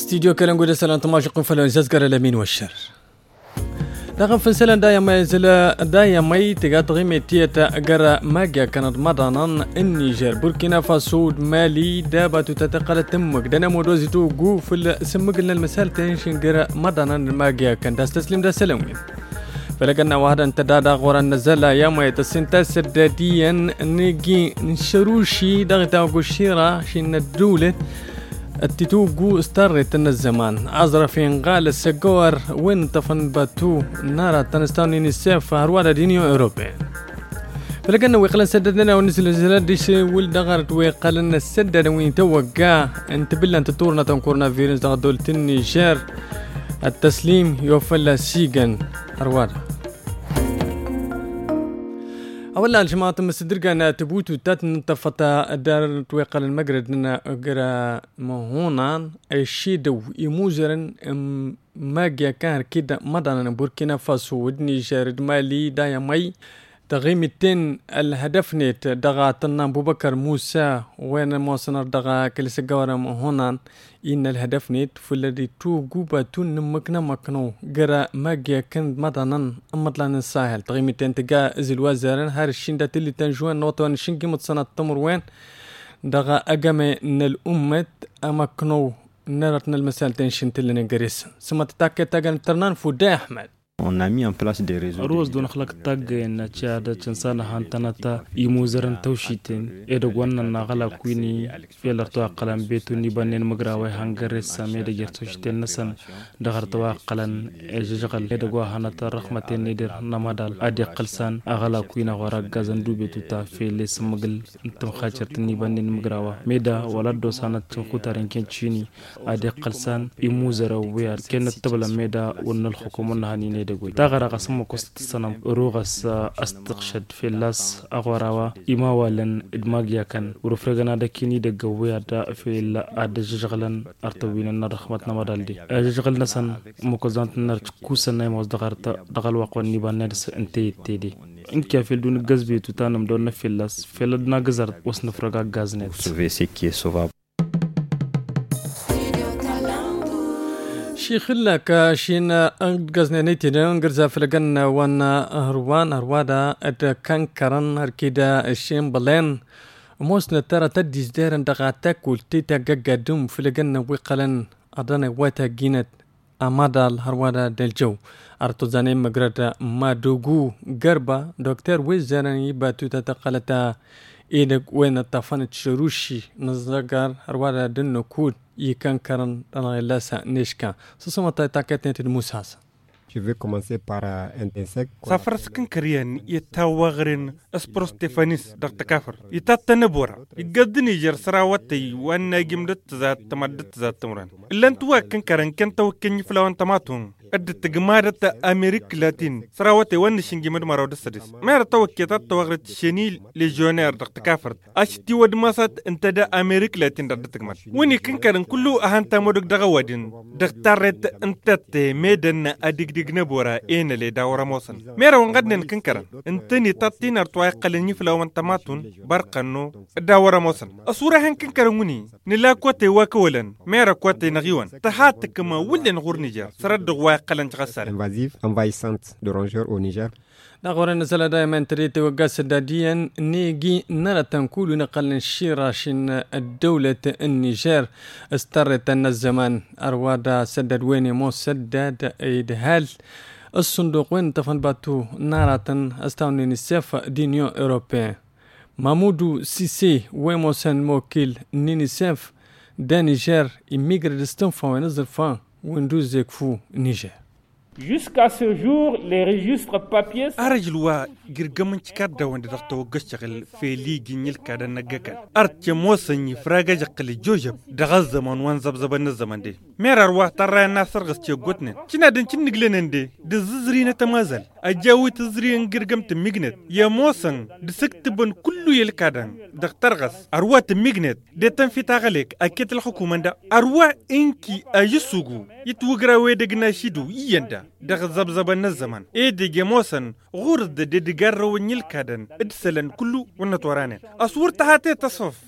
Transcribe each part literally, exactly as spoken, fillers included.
استديو كلام قد سلام تماشق فلان زازقر الأمين والشر داخل فنسلان دايا ما يزل دايا ما تقاطغي ميتيتا قرا ماجا كانت مدانا النيجر بوركينا فاسو مالي دابا تتقل تمك دانا مودوزيتو قو في السمك لنا المسال تنشن قرا مدانا ماجا كان داس تسليم دا سلامين فلقنا واحدا انتدادا غورا نزلا يا ما يتسنتا سداديا نجي نشروشي داغتا وقشيرا شين الدولة التتو جو استرت الزمان عزر في انغال السجور وين تفن باتو نارا تنستاني نسيف هروادا دينيو اوروبي فلقنا ويقلن سددنا ونزل الزلال ديش ولدغرت ويقلن السدد وين توقع انت بلا انت تورنا تنكورنا فيروس دغدول النيجر التسليم يوفل سيغن هروادا أولا الجماعة مستدرجة أن تبوتو تاتن تفتا دار تويقل المجرد أن أجرا مهونا الشيدو يموزرن ماجيا كان كده مدانا بوركينا فاسو ودنيجر مالي دايا ماي تغيمتين الهدف نت دغا تنام بوبكر موسى وين موسنر دغا كلس جوارا مهونا إن الهدف نت فلدي تو جوبا تون مكنا مكنو جرا ماجيا كان مدانا أمطلان الساحل تغيمتين تجا زل وزارن هار الشين دات اللي تنجوان نوتوان الشين كي متصنع التمر وين دغا أجمع إن الأمة أمكنو نرتنا المسال تنشن تلنا جريس ثم تتاكد تاجن ترنان فودا أحمد. On a mis en place des réseaux. Rose don خلق tag na chada chansana hantanata imuzaran tawshitin edo gwanna na gala kwini felarto aqalan betu ni banen magrawa hangare same da gerto shiten nasan da garto aqalan ejjagal edo gwa hanata rahmaten nidir namadal adi qalsan agala kwina wara gazan dube tuta fele smagl intam khachartin ni banen magrawa meda wala do sanat khutarin kenchini adi qalsan imuzara wiyar kenat tabla meda wonnal hukumun hanine تغرق اسمه قصة السنم روغس استقشد في اللاس أغوراوا إماوالن إدماغيا كان ورفرغنا دكيني دقويا دا في الأد ججغلن أرتوين النرخمت نمدال دي ججغل نسان مكوزانت نرج كوسن نيموز دغرت دغل واقوان نيبان نرس انتي تيدي إنك في الدون غزبي تتانم دون في اللاس في لدنا غزر وسنفرغا غازنت شيخ لك شين أنجزنا نيتنا أنجزا فلقنا وانا هروان هروادا أد كان كران هركيدا الشين بلين موسنا ترى تديز دارن دغاتك والتيتا قاقادوم فلقنا ويقلن أدانا واتا جينت أمادال هروادا دالجو أرتوزاني مقرد ما دوغو قربا دكتور ويزارن يباتو تتقلتا إيدك وين التفانت شروشي نزاقار هروادا دنو كود يكان كرن أنا لاسا نيشكا سوسما تاكتني الموساس. Je vais commencer par un insecte. سافر سكن كريان يتاوغرن اسبروستيفانيس دكتور كافر يتاتنبورا يقدني جر سراوتي وانا جمدت ذات تمدت ذات تمران الا انتوا كن كرن كنت وكن يفلاون تماتون قد تجمادة أمريك لاتين سراوتي وانا شنجمد مرود السادس ما رتوكيتات توغرت شنيل ليجونير دكتور كافر اشتي ود ماسات انتدا أمريك لاتين دكتور تجمد ويني كن كرن كله أهان تامودك دغوادين دكتورت انتت ميدن أديك ديجنا بورا إين اللي داورا موسن ميرا ونقدن كنكرن انتني تاتين ارتواي قلني فلو انتماتون برقنو داورا موسن أصورة هن كنكرنوني نلا كوتي واكولن ميرا كوتي نغيوان تحاتك ما ولن غور نيجر سرد غواي قلن تغسر invasive envahissante de rongeurs au Niger. نغور نزل دائما تريد وقاس داديا نيجي نرى تنقول نقل الشيراشين الدولة النيجر استرت أن الزمان أروادا سدد وين مو سدد إدهال الصندوق وين تفن باتو نارة استوني نسيف دينيو أوروبي مامودو سيسي ويمو سن موكيل نينيسيف دا نيجر إميغر دستنفا ونزرفا وندوز يكفو نيجر. Jusqu'à ce jour, les registres papiers. أرجلوا جرجمن كذا وند دكتور قشقل في ليج نيل كذا نجكل. أرتش موسني فراجع جقل جوجب دغز زمان وان زب زبان الزمان دي. مير أروح ترى الناس رغس تيجوتن. كنا دن كن نقلن دي. دززرينة تمازل. أجاوي تزرين جرجم تمجند. يا موسن دسكتبن كله يلكادن. دكتور غس. أروح تمجند. ده تنفي تغلق. أكيد الحكومة ده. أروح إنكي أجسوجو. يتوقع ويدقنا شدو يندا. دغ زبزبن الزمان اي دي جموسن غرد دي دي جرو نيل كادن ادسلن كله ونتورانه اصور تحاتي تصف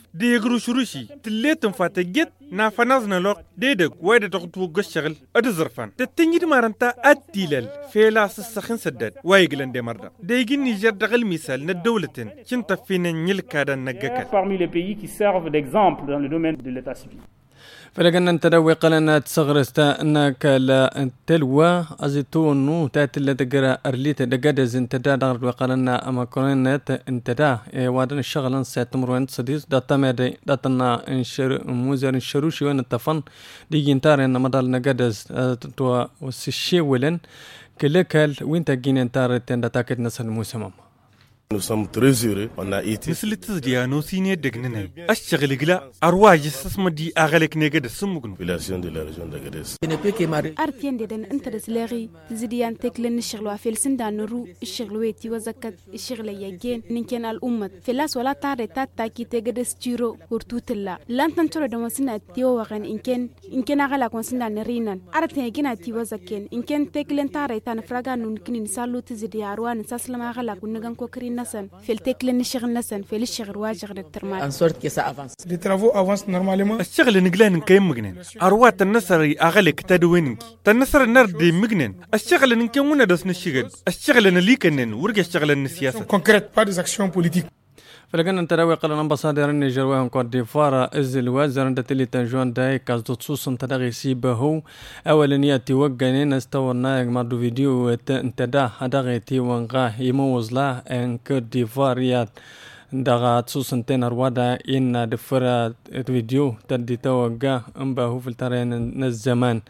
دي يقرو شروشي تليتن فاتجت نافنازنا لوق ديدك ويدا تغطو قشغل أدزرفان تتنجد مارنتا أدتيلل فيلاس السخن سدد وايقلن دي مردا ديجين نيجر دغل مثال ندولتن كنت فينا نيلكادا نقاكا parmi les pays qui servent d'exemple dans le domaine de l'état civil. فلقنا نتدوي قلنا تصغرستا انك لا تلوى ازيتونو تاتل تقرا ارليت دقادز انتدا دغر وقلنا اما كونت انتدا وادن الشغل ساتمرون صديس داتا مادي داتنا انشر موزر انشروشي وين التفن ديجي انتار ان مدال نقادز تو وسشي ولن كلكل وين تجين انتار تندا تاكد نسل موسمم. Nous sommes très heureux. On a été. مثل التزديانو سيني دقنني الشغل قلا أرواج اسم دي أغلق نجد السمقن. Population de la région d'Agadez. أرتين دين أنت رسلاغي تزديان تكلن الشغل وفي السندان نرو الشغل ويتي وزكت الشغل يجين نكين الأمة في لاس ولا تاري تاكي تجد ستيرو ورتوت الله لان تنتظر دمسنا تيو وغن إن كان إن كان أغلق كونسنا نرينا أرتين يجينا تي وزكين إن كان تكلن تاري تنفرغا نمكن نسالو تزدي أروان نساسلم أغلق ونغن كوكرين في التكلن الشغل نسن في الشغل واجغ الترمال en sorte que ça avance. Les travaux avancent normalement. الشغل نقلان كيم مجنن أروات النصر أغلق تدوينك تنصر النرد مجنن الشغل نكمونا دسن الشغل الشغل نليكنن ورجع الشغل السياسة Concrètes, pas des actions politiques. فلقنا نتراوي قلنا امباسادر النيجر وهم كوت ديفوار از الوزير انت تلي تنجوان داي كاز تصوص تدغي سيبه اولا ياتي وقنين استورنا مردو فيديو انتدا هدغي تي وانغا يموز لا ان كوت ديفوار يات دغا تصوص انتين روادا ان دفر فيديو تدي توقع امباهو في الترين الزمان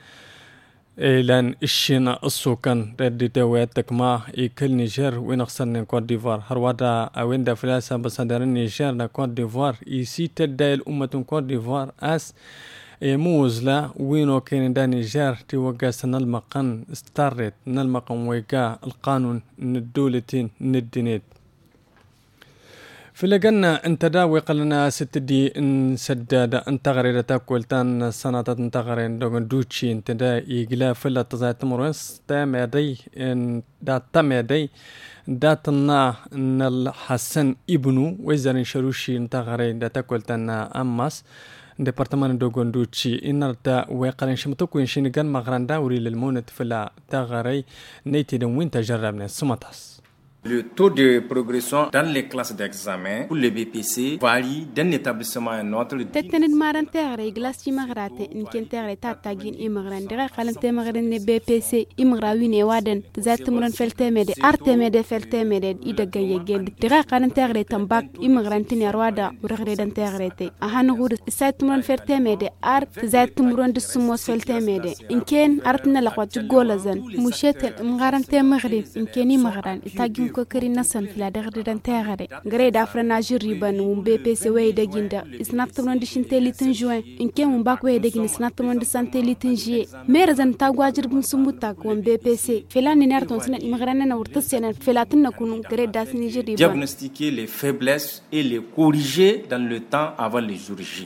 إلان إشينا السوكان ردي تويتك ما يكل نيجر وين خسرنا كوت ديفوار هروادا وين دا فلاسا بصدر النيجر دا كوت ديفوار يسي تدى الأمة كوت ديفوار أس موزلا وينو كان دا نيجر توقع سنة المقان استارت نالمقان ويقا القانون ندولتين ندينيت فلقنا انت داوي قلنا ستدي ان سداد انت غريدة تاكل تان سنة انت غرين دوغن دوتشي انت دا يقلا فلا تزاي تمرس تامدي ان دا تامدي دا تنا ان الحسن ابنو ويزارين شروشي انت غرين دا تاكل تان اماس ديبارتمان دوغن دوتشي ان دا ويقلن شمتوكو ينشين غان مغران داوري للمونت فلا تاغري نيتي دون وين تجربنا سمتاس. Le taux de progression dans les classes d'examen pour le B P C varie d'un établissement à un autre. تتند مارن تغري غلاسي مغراتي إن كان تغري تاتاجين إمغران دغا قلن تمغرن B P C إمغراوين وادن تزات مرن فلتمد أرتمد فلتمد إدغا يجند دغا قلن تغري تمباك إمغران تني روادا ورغري دن تغريتي أهان غور سات مرن فلتمد أر تزات مرن دسموس فلتمد إن كان أرتنا لقوات جولزن مشيت مغران تمغري إن كان إمغران تاجين كوكري نسن فلا دغري دن تغري غري دافرنا جريبان و B P C وي دغيندا إسناتمرن دشنتلي تنجوين إن كان مباك وي دغين إسناتمرن دسانتلي تنجي ميرزن تاغواجر بمسموتاك وان B P C فلان نيرتون سنة إمغراننا ورتسينا فلاتنا كونو غري داسني جريبان diagnostiquer les faiblesses et les corriger dans le temps avant les jour J.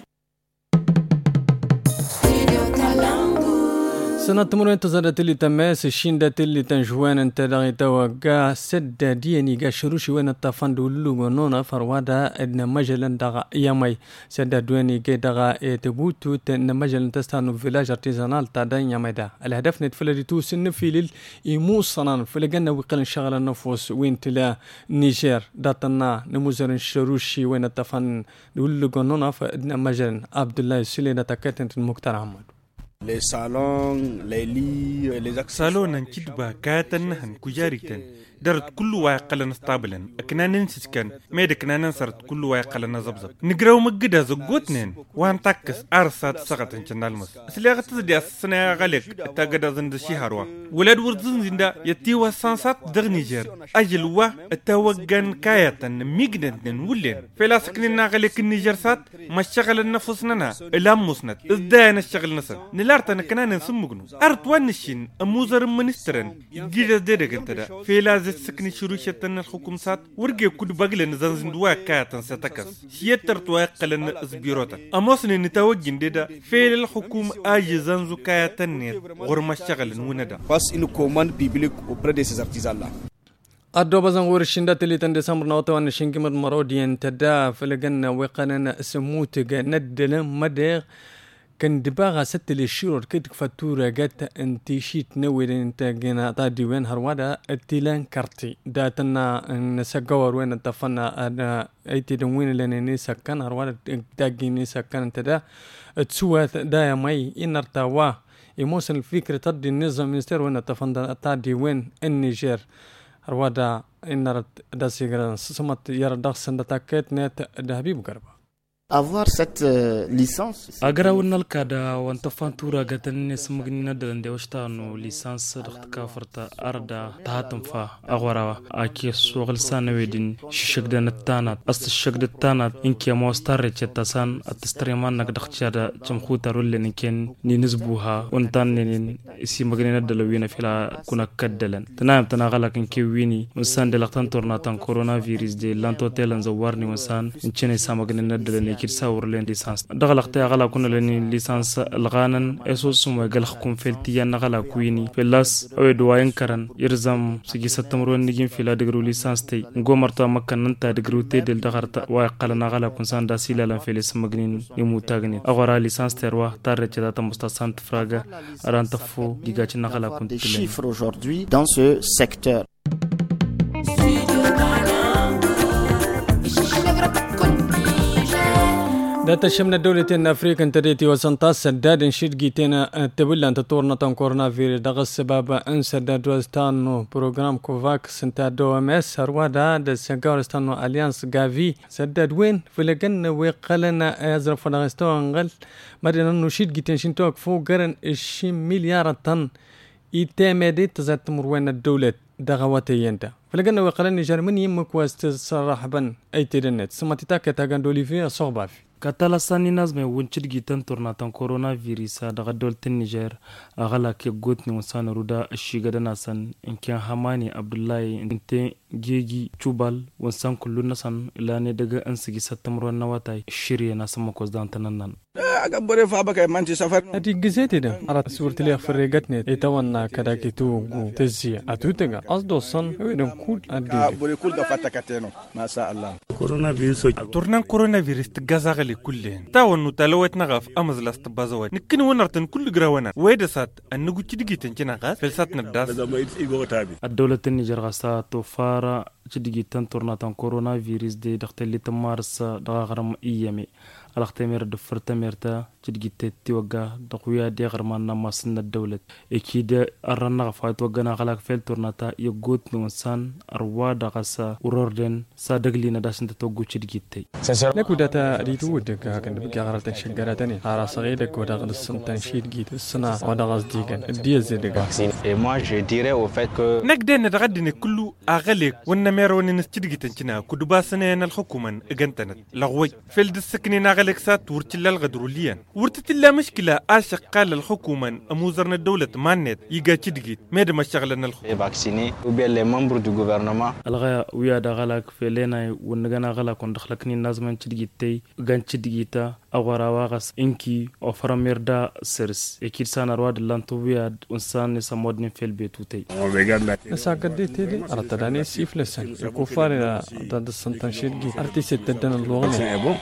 سنة تمرين تزادت اللي تماس الشين اللي تنجوان انت داغي توقع سد ديني قا شروشي وين التفان دولو ونونا فروادا ادنا مجلا داغا يامي سد دواني قا داغا تبوتو تن مجلا تستانو فيلاج ارتيزانال تادان يامي دا الهدف نتفلدي تو سن في لل ايمو صنان فلقنا ويقلن شغل النفوس وين تلا نيجير داتنا نموزرن شروشي وين التفان دولو ونونا فادنا مجلا عبد الله سلينا تكتن المختار عمد Les salons, les lits, les accessoires. صالون نكتبا كاتن هن كجاريتن درت كل واقع نستابلن أكنان نسكن ميد كنان صرت كل واقع نزبزب نقراو مجدا زقوتنين وان تاكس أرصاد سقط إنشنالمس أسليغة تزدي السنة غالك تاقدا زند شهروا ولاد ورزن زندا يتيوا سانسات دغ نيجر أجلوا التوقن كايتن ميجنتن ولين فلا سكننا غالك النيجر سات ما الشغل النفسنا إلام مسند إزداين الشغل نسن نلارتن كنان نسمجنو أرتوان نشين أموزر منسترن جيدا ديدك انتدا فلا سكني شروشتن الحكومات ورجع كل باقي نزنزن دوا كاتن ستكس شيتر توقلن إزبيروتا أموسن نتوجين ديدا فعل الحكومة أجي زنزو كاتن غرم الشغل وندا Passe une commande publique auprès de ces artisans-là. أدو بزن غور الشندات اللي تن ديسمبر نوطوان الشنكي مد مروديان تدا فلقنا وقنا سموتك ندل مدغ كان دباغا ست اللي الشيرور كتك فاتورة جات انتي شيت نوير انت جينا تا ديوين هروادا التيلان كارتي داتنا نسقور وين اتفنا انا ايتي دموين اللي نسكن هروادا تاجي نسكن انت دا تسوى دا يا مي انرتاوا يموسن الفكرة تدي النظام منستير وين اتفنا تا ديوين النيجر هروادا انرت دا سيغران سمت يردخ سندتاكيت نت دهبيب قربا avoir cette euh, licence agra wonnal kada wanta fantura gatanne smagni dalande washtano licence dakhta kafarta arda tahatum fa agwara aki sugal sanawedin shishagdan tanat ast shagdan tanat inki mostar chetasan atstreman nak dakhchada chamkhuta rollen ken ni nisbuha untanin isi magni dalawina fila kuna kaddalan tanam tanagala ken kiwini musan de laqtan tornatan coronavirus de lantotelan zawarni musan inchene samagni dalane كيرساور لين ليسانس دغلقت غلا كنا لين ليسانس الغانن اسوس ما قلخكم فلتيا نغلا كويني فلاس او دوين كرن يرزم سيجي ستمرون نجيم فيلا دغرو ليسانس تي غومرتا مكن نتا دغرو تي دل دغرت واقل نغلا كونسان داسيلا لان فيلس مغنين يموتاغني اغورا ليسانس تروا تارجدا تمستسانت فراغا رانتفو ديغاچ نغلا كنت chiffres aujourd'hui dans ce secteur. داتا شمنا دولتين أفريقيا تريتي وسنطاس سداد نشيد جيتنا تبلا أن تطورنا تن كورونا فيروس دغ السبب أن سداد وستانو بروغرام كوفاكس انتا دو ام اس هروادا دا سنغارستانو أليانس غافي سداد وين فلقنا ويقلنا أزرف فنغستو انغل مدينة نشيد جيتين شنتوك فوق قرن الشي مليار طن يتامدي تزات مروين الدولة دغواتي ينتا فلقنا ويقلنا جرمن يمك واستصرح بن أي تيرنت سمتي تاكا تاقان دولي فيها صغبا في katala sani nazme wonchid gitan tornatan coronavirus daga dolten Niger agala ke gotni wasan ruda shigada nasan inkan hamani Abdullahi inte gegi chubal wasan kullu nasan ilane daga ansigi satamron nawatay shirye na sama kozdan tanan agabore fa baka manti safar ati gizeti da arat surti li khfregatni itawanna kadaki tu tezi atutega asdo san wedon kul adi bore kul ga fatakateno ma sha Allah coronavirus tornan coronavirus gazagali كلين تاون نتلوت نغاف أمز لاست بازوات نكن ونرتن كل جراونا ويدسات النجو تدقي تنجنا غاز فلسات نداس الدولة النيجر غاسا توفارا تدقي تنتورنا تن كورونا فيروس دي دختلي تمارس دغرم إيامي الاختمير دفرتميرتا تدقي تتوقع دقويا دي غرمانا ماسن الدولة اكيد الرنا غفايت وقنا غلاك فيل تورناتا يقوت نوانسان اروا دغاسا وروردن صادق لنا داشن تتوقع تدقي تي لكو داتا ريتو ودك كان بكي غرالتن شقراتني على صغيرك ودغل السنتان شيد جيت السنة ودغاز ديغان الديز ديغان Et moi je dirais au fait que نقدر نتغدن كله اغلق ونمير ونستدقي تنجنا كدباسنا الحكومة اغنتنت لغوي فيلد السكنين اغلق سات ورتلا الغدروليا ورتتلا مشكلة اشق قال الحكومة اموزرنا الدولة مانت يقا تدقيت ميد ما شغلنا الحكومة vaccinés ou bien les membres du gouvernement الغا ويا دغلق فيلينا ونغنا غلق وندخلكني نازمان تدقيتي غان تدقيتا أغورا واغس إنكي أفرامير دا سيرس إكيد سانا رواد اللانتوبياد ونسان نسامودن في البيتوتي نسا قدي تيدي أرتداني سيف لسان الكفار داد السنتانشير جي أرتي ستدن اللغة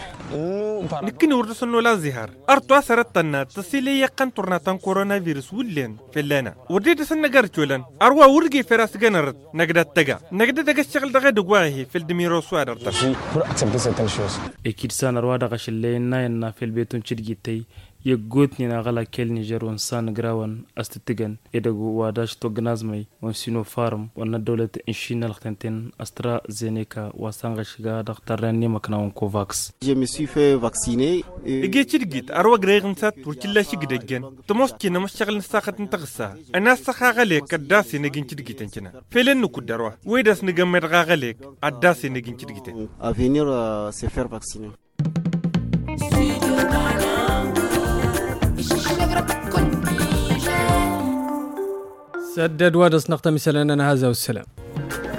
لكن ورسنو لا زهار أرتو أسرتنا تسيلي يقن تورناتان كورونا فيروس ولين فلانا وديد سنقار جولان أروا ورقي فراس جنرد نقدر تجا نقدر تجا الشغل دغا دقواهي في الدميرو سوادر تفو إكيد سانا رواد غشلين ناين في البيت ونشدجيتي يقوتني نغلا كل نيجر ونسان غراون استتجن يدغو واداش توغنازمي ونسينو فارم ونالدولة انشينا الختنتين استرا زينيكا وسانغشغا دكتوراني مكناون كوفاكس Je me suis fait vacciner. إجي تشدجيت أروى غريغن سات ورتلا شيغدجن تموسكي نمشغل نساقة نتغسا أنا سخا غليك كداسي نجين تشدجيت انجنا فيلن نكو دروا ويداس نجمد غليك أداسي نجين تشدجيت À venir euh, se faire vacciner. سدد وادس نقطة مثلا هذا والسلام.